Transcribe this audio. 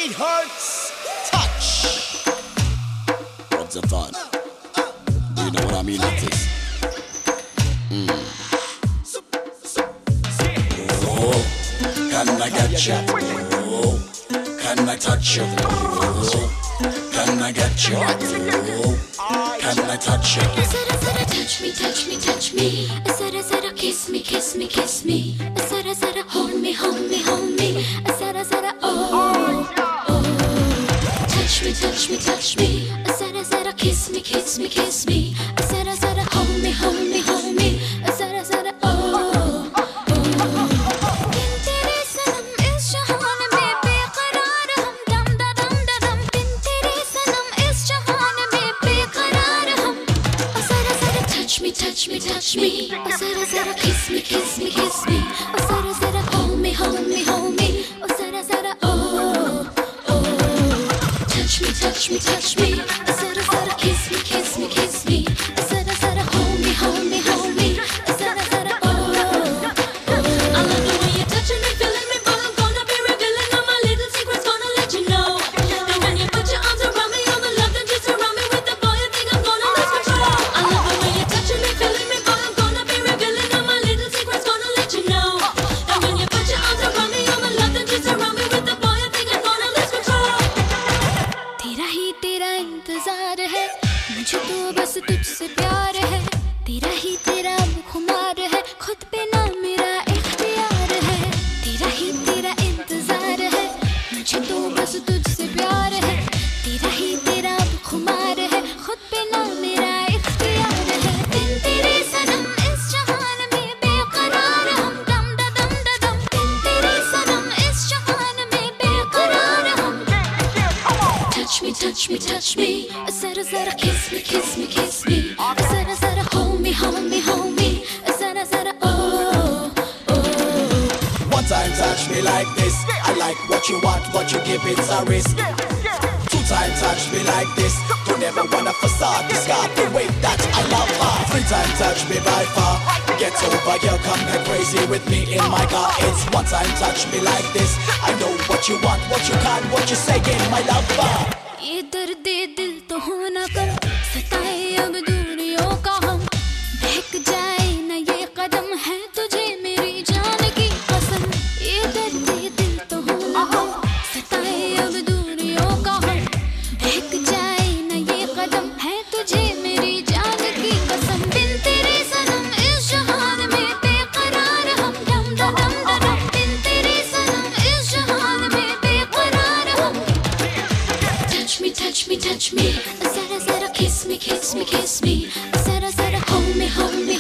Hertz touch. What's the fun? Do you know what I mean with this? Oh, can I get you? Oh, can I touch you? Oh, can I get you? Oh, can I touch you? Zara zara touch me, touch me, touch me. Zara zara kiss me, kiss me, kiss me. Zara zara hold me, hold me, hold me. Zara zara oh, oh. Touch me, touch me, touch me. Zara zara kiss me, kiss me, kiss me. Zara zara hold me, hold me, hold me. Zara zara oh, oh. बिन तेरे सनम इस जहान में बेकरार हम दम दा दम दा दम. बिन तेरे सनम इस जहान में बेकरार हम. Zara zara touch me, touch me, touch me. Zara zara kiss me, kiss me, kiss me. Zara zara hold me, hold me, hold me. Zara zara oh, oh. Touch me, touch me, touch me. Zara zara kiss me, kiss me, kiss me. Zara zara hold me, hold me, hold me. Zara zara oh, oh. I love the way you're touching me, feeling me, but I'm gonna be revealing all my little secrets, gonna let you know. That when you put your arms around me, all the love that you surround me with, the boy, I think I'm gonna lose control. I love the way you're touching me, feeling me, but I'm gonna be revealing all my little secrets, gonna let you know. That when you put your arms around me, all the love that you surround me with, the boy, I think I'm gonna lose control. तेरा ही तेरा इंतजार है, मुझे तो बस तुझसे प्यार है. तेरा ही तेरा खुमार है, खुद पे ना मेरा इख्तियार है. तेरा ही तेरा इंतजार है, मुझे तो बस तुझसे प्यार है. तेरा ही तेरा खुमार है, खुद पे ना मेरा इख्तियार है. बिन तेरे सनम इस जहान में बेकरार हम दम दा दम दा दम. बिन तेरे सनम इस जहान में बेकरार हम. Touch me, touch me, touch me. Zara zara kiss me, kiss me, kiss me. Zara zara hold me, hold me, hold me. Zara zara oh, oh. One time touch me like this. I like what you want, what you give, it's a risk. Two time touch me like this. Don't ever wanna facade, discard the way that I love her. Three time touch me by far. Get over here, come get crazy with me in my car. It's one time touch me like this. I know what you want, what you can't, what you saying, my lover. ये दर्द दिल तो होना कम, सताए अब दूरियों का हम. बहक जाए ना ये कदम, है तुझे मेरी जान की कसम. ये दर्द दिल तो होना कम, सताए अब दूरियों का हम. बहक जाए ना ये कदम, है तुझे मेरी जान की कसम. बिन तेरे सनम इस जहान में बेकरार हम दम दा दम दा दम. बिन तेरे सनम इस जहान में बेकरार हम. Touch me, touch me, touch me. Zara zara kiss me, kiss me, kiss me. Zara zara hold me, hold me,